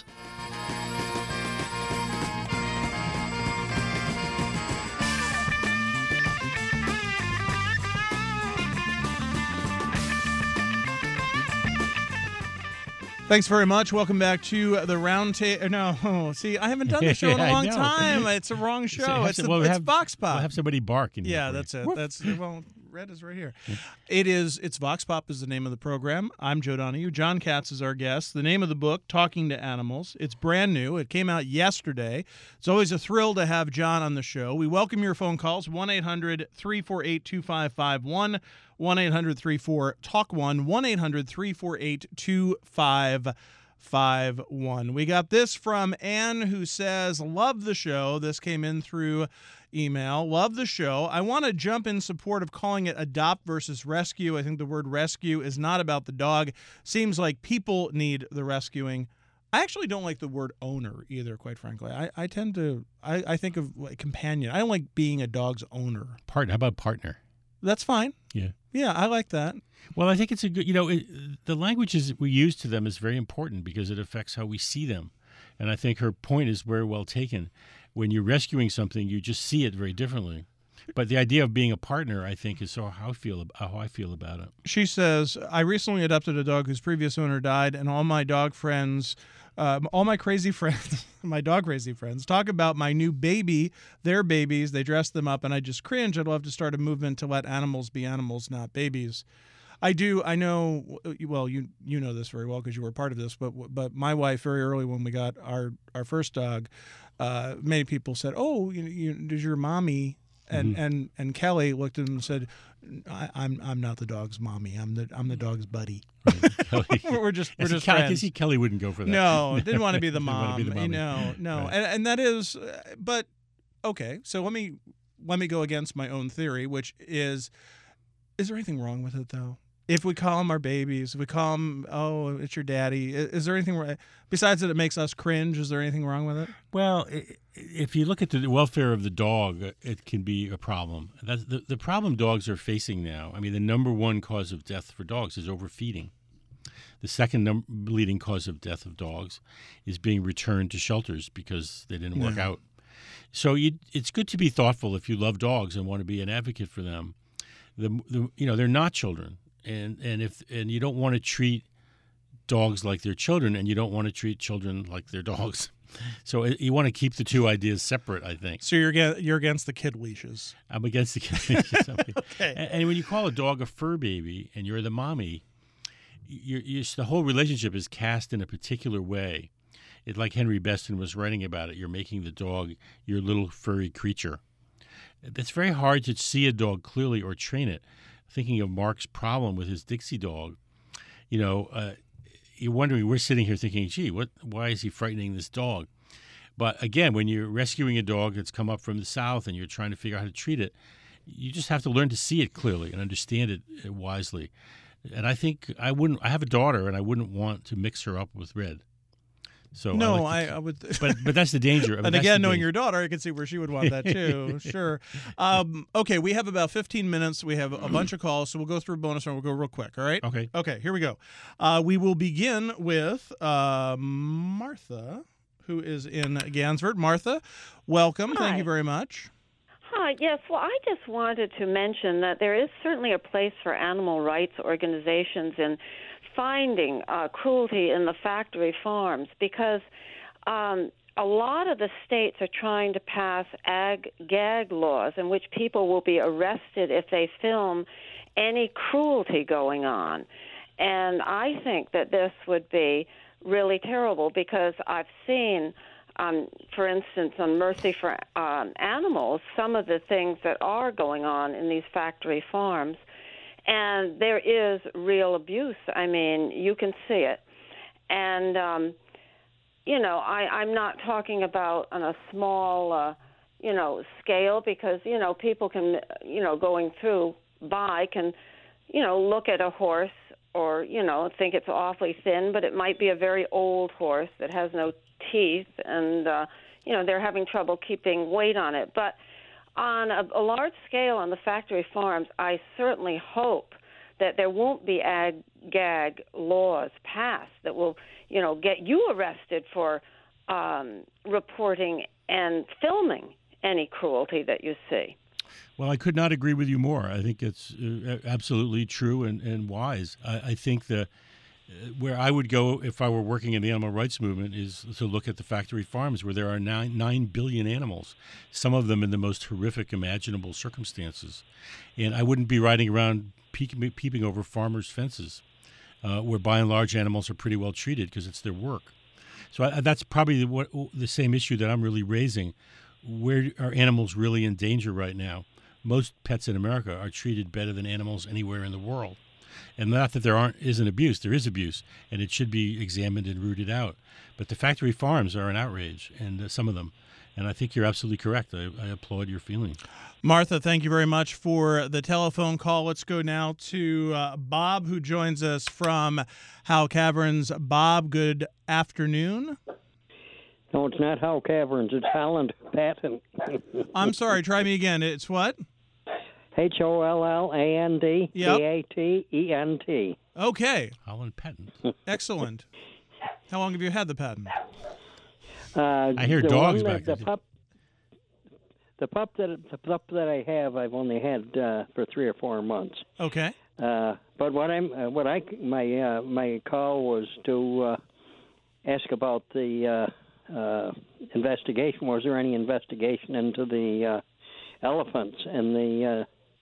Thanks very much. Welcome back to the round table. No, oh, see, I haven't done the show in a long time. It's a wrong show. So it's to, the, well, it's have, Vox Pop. We'll have somebody bark. In yeah, here that's you. it. That's well, Red is right here. It is. It's Vox Pop is the name of the program. I'm Joe Donahue. John Katz is our guest. The name of the book, Talking to Animals. It's brand new. It came out yesterday. It's always a thrill to have John on the show. We welcome your phone calls. one eight hundred three four eight two five five one. one eight hundred three four talk one. one eight hundred three four eight two five five one. Five one. We got this from Anne, who says, love the show. This came in through email. Love the show. I want to jump in support of calling it adopt versus rescue. I think the word rescue is not about the dog. Seems like people need the rescuing. I actually don't like the word owner either, quite frankly. I, I tend to, I, I think of like companion. I don't like being a dog's owner. Partner. How about partner? That's fine. Yeah. Yeah, I like that. Well, I think it's a good, you know, it, the languages we use to them is very important because it affects how we see them. And I think her point is very well taken. When you're rescuing something, you just see it very differently. But the idea of being a partner, I think, is so how I feel, how I feel about it. She says, I recently adopted a dog whose previous owner died, and all my dog friends, um, all my crazy friends, my dog crazy friends, talk about my new baby, their babies. They dress them up, and I just cringe. I'd love to start a movement to let animals be animals, not babies. I do. I know. Well, you you know this very well because you were part of this. But but my wife, very early when we got our our first dog, uh, many people said, "Oh, you, you, does your mommy?" And mm-hmm. and and Kelly looked at him and said, I, "I'm I'm not the dog's mommy. I'm the I'm the dog's buddy." Right. we're just we're just Kelly, friends. I see Kelly wouldn't go for that. No, didn't want to be the mom. be the you know, no, right. and and that is, but okay. So let me let me go against my own theory, which is, is there anything wrong with it though? If we call them our babies, if we call them, oh, it's your daddy, is there anything wrong? Besides that it makes us cringe, is there anything wrong with it? Well, if you look at the welfare of the dog, it can be a problem. That's the, the problem dogs are facing now. I mean, the number one cause of death for dogs is overfeeding. The second num- leading cause of death of dogs is being returned to shelters because they didn't work yeah. out. So you, it's good to be thoughtful if you love dogs and want to be an advocate for them. The, the you know, they're not children. And and if and you don't want to treat dogs like they're children, and you don't want to treat children like they're dogs. So it, you want to keep the two ideas separate, I think. So you're against, you're against the kid leashes. I'm against the kid leashes. Okay. And, and when you call a dog a fur baby, and you're the mommy, you're, you're, the whole relationship is cast in a particular way. It, like Henry Beston was writing about it, you're making the dog your little furry creature. It's very hard to see a dog clearly or train it. Thinking of Mark's problem with his Dixie dog, you know, uh, you're wondering, we're sitting here thinking, gee, what? Why is he frightening this dog? But again, when you're rescuing a dog that's come up from the South and you're trying to figure out how to treat it, you just have to learn to see it clearly and understand it wisely. And I think I wouldn't, I have a daughter and I wouldn't want to mix her up with Red. So no, I, like to, I, I would. but but that's the danger. I mean, and that's again, the knowing danger. your daughter, I can see where she would want that too. Sure. Um, okay, we have about fifteen minutes. We have a bunch of calls, so we'll go through a bonus round. We'll go real quick. All right. Okay. Okay. Here we go. Uh, we will begin with uh, Martha, who is in Gansford. Martha, welcome. Hi. Thank you very much. Hi, yes. Well, I just wanted to mention that there is certainly a place for animal rights organizations in finding uh, cruelty in the factory farms because um, a lot of the states are trying to pass ag gag laws in which people will be arrested if they film any cruelty going on. And I think that this would be really terrible because I've seen um, for instance, on Mercy for um, Animals, some of the things that are going on in these factory farms, and there is real abuse. I mean, you can see it. And, um, you know, I, I'm not talking about on a small, uh, you know, scale because, you know, people can, you know, going through by can, you know, look at a horse or, you know, think it's awfully thin, but it might be a very old horse that has no teeth and, uh, you know, they're having trouble keeping weight on it. But on a, a large scale on the factory farms, I certainly hope that there won't be ag gag laws passed that will, you know, get you arrested for um, reporting and filming any cruelty that you see. Well, I could not agree with you more. I think it's uh, absolutely true and, and wise. I, I think the uh, where I would go if I were working in the animal rights movement is to look at the factory farms where there are nine, nine billion animals, some of them in the most horrific imaginable circumstances. And I wouldn't be riding around peeking, peeping over farmers' fences uh, where by and large animals are pretty well treated because it's their work. So I, that's probably the, what, the same issue that I'm really raising. Where are animals really in danger right now? Most pets in America are treated better than animals anywhere in the world. And not that there aren't isn't abuse, there is abuse, and it should be examined and rooted out. But the factory farms are an outrage, and uh, some of them. And I think you're absolutely correct. I, I applaud your feeling. Martha, thank you very much for the telephone call. Let's go now to uh, Bob, who joins us from Howe Caverns. Bob, good afternoon. No, it's not Howe Caverns. It's Holland Patent. I'm sorry. Try me again. It's what? H O L L A N D P A T E N T. Okay. Holland Patent. Excellent. How long have you had the patent? Uh, I hear the dogs one back that, there. the pup, the pup that the pup that I have, I've only had uh, for three or four months. Okay. Uh, but what I'm, uh, what I, my uh, my call was to uh, ask about the uh, uh, investigation. Was there any investigation into the uh, elephants and the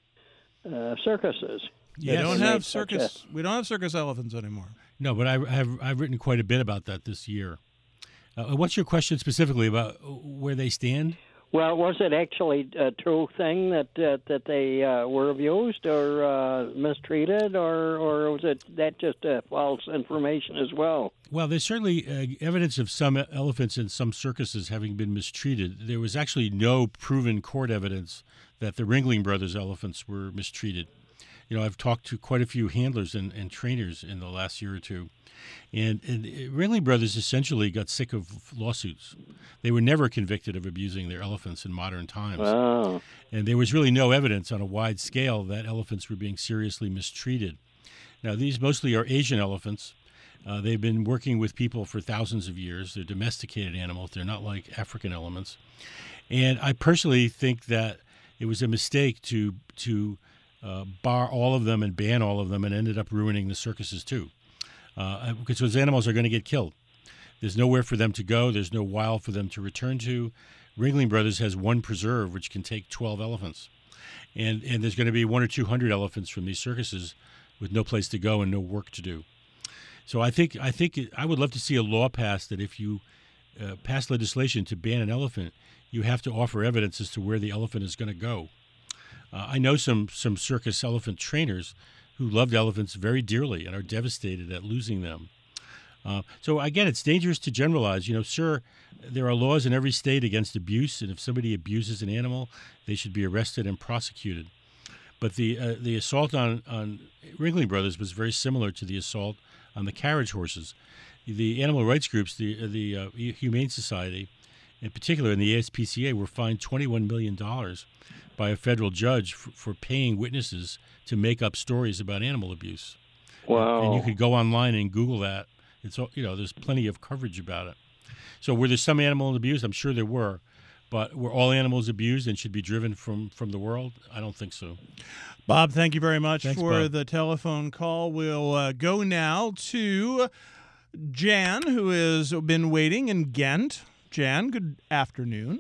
uh, uh, circuses? We don't have circus. A... We don't have circus elephants anymore. No, but I have I've written quite a bit about that this year. Uh, what's your question specifically about where they stand? Well, was it actually a true thing that uh, that they uh, were abused or uh, mistreated, or or was it that just uh, false information as well? Well, there's certainly uh, evidence of some elephants in some circuses having been mistreated. There was actually no proven court evidence that the Ringling Brothers elephants were mistreated. You know, I've talked to quite a few handlers and, and trainers in the last year or two. And, and Ringling Brothers essentially got sick of lawsuits. They were never convicted of abusing their elephants in modern times. Wow. And there was really no evidence on a wide scale that elephants were being seriously mistreated. Now, these mostly are Asian elephants. Uh, they've been working with people for thousands of years. They're domesticated animals. They're not like African elements. And I personally think that it was a mistake to to uh, bar all of them and ban all of them and ended up ruining the circuses too. Uh, because those animals are going to get killed. There's nowhere for them to go. There's no wild for them to return to. Ringling Brothers has one preserve which can take twelve elephants. And and there's going to be one or two hundred elephants from these circuses with no place to go and no work to do. So I think I think it, I would love to see a law passed that if you uh, pass legislation to ban an elephant, you have to offer evidence as to where the elephant is going to go. Uh, I know some some circus elephant trainers who loved elephants very dearly and are devastated at losing them. Uh, so again, it's dangerous to generalize. You know, sir, there are laws in every state against abuse, and if somebody abuses an animal, they should be arrested and prosecuted. But the uh, the assault on, on Ringling Brothers was very similar to the assault on the carriage horses. The animal rights groups, the the uh, Humane Society, in particular, and the A S P C A, were fined twenty-one million dollars by a federal judge for, for paying witnesses to make up stories about animal abuse. Wow! And, and you could go online and Google that. It's all, you know, there's plenty of coverage about it. So were there some animal abuse? I'm sure there were, but were all animals abused and should be driven from, from the world? I don't think so. Bob, thank you very much Thanks, for Bob. the telephone call. We'll uh, go now to Jan, who has been waiting in Ghent. Jan, good afternoon.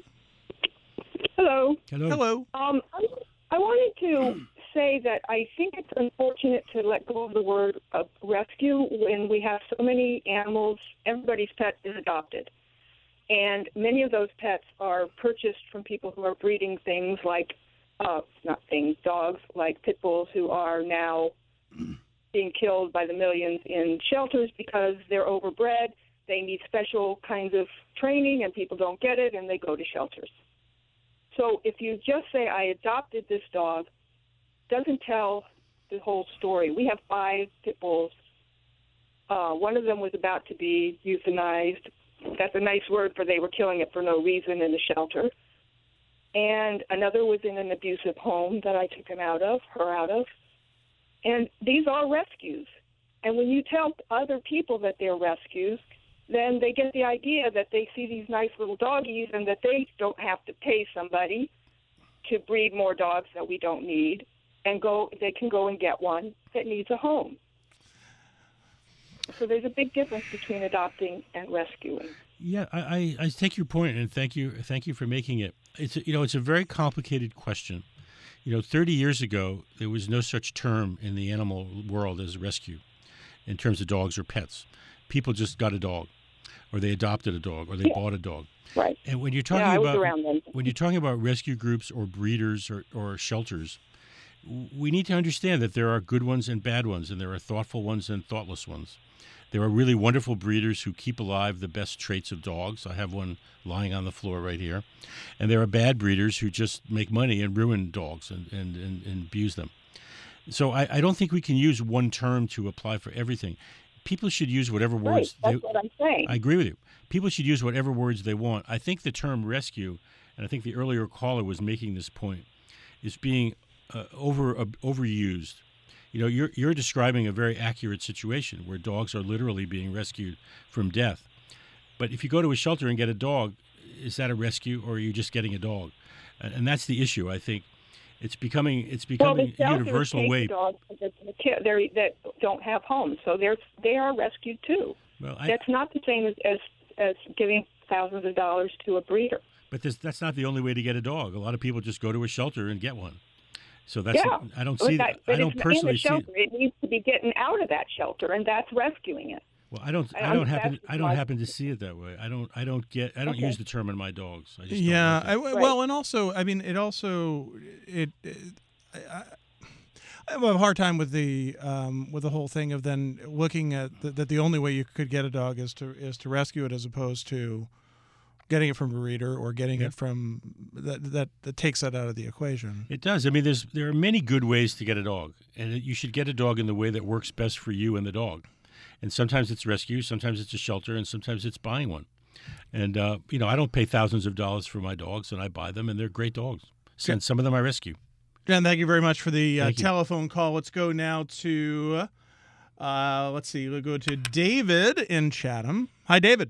Hello. Hello. Hello. Um, I wanted to say that I think it's unfortunate to let go of the word uh, rescue when we have so many animals. Everybody's pet is adopted. And many of those pets are purchased from people who are breeding things like, uh, not things, dogs like pit bulls who are now being killed by the millions in shelters because they're overbred. They need special kinds of training, and people don't get it, and they go to shelters. So if you just say, I adopted this dog, doesn't tell the whole story. We have five pit bulls. Uh, one of them was about to be euthanized. That's a nice word for they were killing it for no reason in the shelter. And another was in an abusive home that I took him out of, her out of. And these are rescues. And when you tell other people that they're rescues, then they get the idea that they see these nice little doggies and that they don't have to pay somebody to breed more dogs that we don't need, and go. They can go and get one that needs a home. So there's a big difference between adopting and rescuing. Yeah, I, I, I take your point, and thank you, thank you for making it. It's a, you know, it's a very complicated question. You know, thirty years ago, there was no such term in the animal world as rescue, in terms of dogs or pets. People just got a dog, or they adopted a dog, or they yeah. bought a dog. Right. And when you're talking yeah, I was about around then. when you're talking about rescue groups or breeders or, or shelters, we need to understand that there are good ones and bad ones, and there are thoughtful ones and thoughtless ones. There are really wonderful breeders who keep alive the best traits of dogs. I have one lying on the floor right here. And there are bad breeders who just make money and ruin dogs and, and, and, and abuse them. So I, I don't think we can use one term to apply for everything. People should use whatever words. Right, that's they, what I'm saying. I agree with you. People should use whatever words they want. I think the term rescue, and I think the earlier caller was making this point, is being uh, over uh, overused. You know, you're you're describing a very accurate situation where dogs are literally being rescued from death. But if you go to a shelter and get a dog, is that a rescue, or are you just getting a dog? And, and that's the issue. I think it's becoming it's becoming well, a universal way. Dogs that, that don't have homes, so they're they are rescued too. Well, I, that's not the same as, as as giving thousands of dollars to a breeder. But this, that's not the only way to get a dog. A lot of people just go to a shelter and get one. So that's yeah. I don't see that. I don't personally see it. It needs to be getting out of that shelter, and that's rescuing it. Well, I don't. I, I don't happen. I don't happen to see it that way. I don't. I don't get. I don't okay. use the term in my dogs. I just yeah. Don't like I, well, and also, I mean, it also it. it I, I have a hard time with the um, with the whole thing of then looking at the, that the only way you could get a dog is to is to rescue it, as opposed to getting it from a breeder or getting yeah. it from that, that that takes that out of the equation. It does. I mean, there's there are many good ways to get a dog, and you should get a dog in the way that works best for you and the dog. And sometimes it's rescue, sometimes it's a shelter, and sometimes it's buying one. And uh, you know, I don't pay thousands of dollars for my dogs, and I buy them, and they're great dogs. So, and some of them I rescue. Jen, thank you very much for the uh, telephone call. Let's go now to, uh, let's see, we'll go to David in Chatham. Hi, David.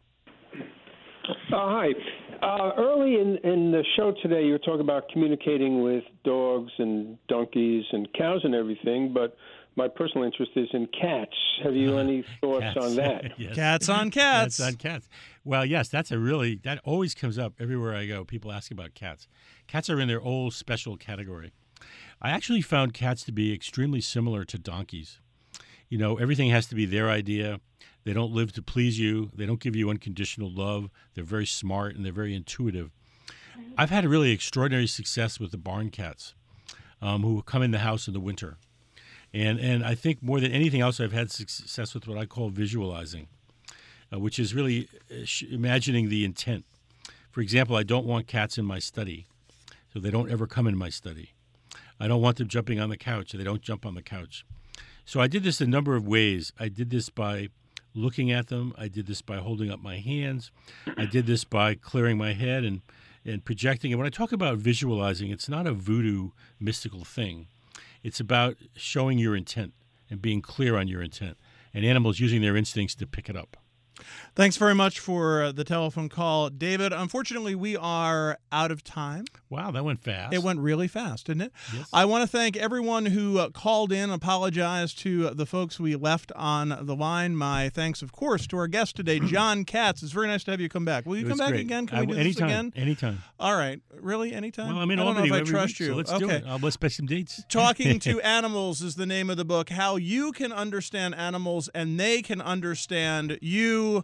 Uh, hi. Uh, early in, in the show today, you were talking about communicating with dogs and donkeys and cows and everything, but my personal interest is in cats. Have you any thoughts cats. on that? Yes. Cats on cats. Cats on cats. Well, yes, that's a really, that always comes up everywhere I go. People ask about cats. Cats are in their old special category. I actually found cats to be extremely similar to donkeys. You know, everything has to be their idea. They don't live to please you. They don't give you unconditional love. They're very smart and they're very intuitive. I've had a really extraordinary success with the barn cats um, who come in the house in the winter. And and I think more than anything else, I've had success with what I call visualizing, uh, which is really imagining the intent. For example, I don't want cats in my study, so they don't ever come in my study. I don't want them jumping on the couch, so they don't jump on the couch. So I did this a number of ways. I did this by looking at them. I did this by holding up my hands. I did this by clearing my head and, and projecting. And when I talk about visualizing, it's not a voodoo mystical thing. It's about showing your intent and being clear on your intent, and animals using their instincts to pick it up. Thanks very much for uh, the telephone call, David. Unfortunately, we are out of time. Wow, that went fast. It went really fast, didn't it? Yes. I want to thank everyone who uh, called in, apologize to uh, the folks we left on the line. My thanks, of course, to our guest today, John Katz. It's very nice to have you come back. Will you it come back great. again? Can I, we do anytime, this again? Anytime. All right. Really? Anytime? Well, I'm in I don't Albany know if I every trust week, you. so let's okay. do it. Uh, let's spec some dates. Talking to Animals is the name of the book. How you can understand animals and they can understand you.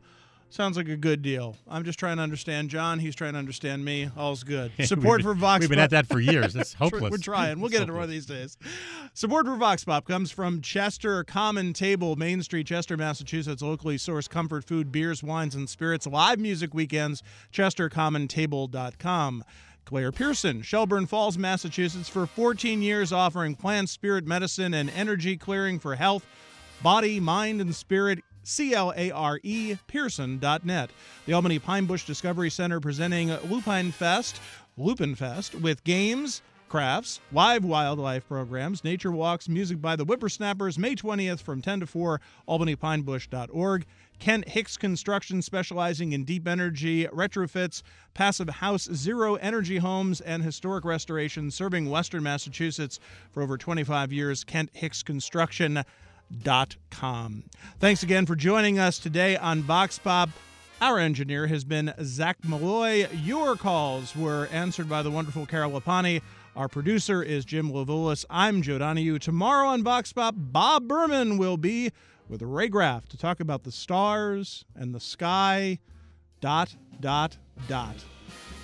Sounds like a good deal. I'm just trying to understand John. He's trying to understand me. All's good. Support for Vox We've been Pop. at that for years. That's hopeless. We're trying. We'll get it one of these days. Support for Vox Pop comes from Chester Common Table, Main Street, Chester, Massachusetts. Locally sourced comfort food, beers, wines, and spirits. Live music weekends. chester common table dot com. Claire Pearson, Shelburne Falls, Massachusetts. For fourteen years, offering plant, spirit medicine, and energy clearing for health, body, mind, and spirit. C L A R E, Pearson dot net. The Albany Pine Bush Discovery Center presenting Lupine Fest, Lupin Fest, with games, crafts, live wildlife programs, nature walks, music by the Whippersnappers, May twentieth from ten to four, albany pine bush dot org. Kent Hicks Construction, specializing in deep energy retrofits, passive house, zero energy homes, and historic restoration, serving Western Massachusetts for over twenty-five years. Kent Hicks Construction. Dot com. Thanks again for joining us today on Vox Pop. Our engineer has been Zach Malloy. Your calls were answered by the wonderful Carol Lapani. Our producer is Jim Lovulis. I'm Joe Donahue. Tomorrow on Vox Pop, Bob Berman will be with Ray Graff to talk about the stars and the sky. Dot, dot, dot.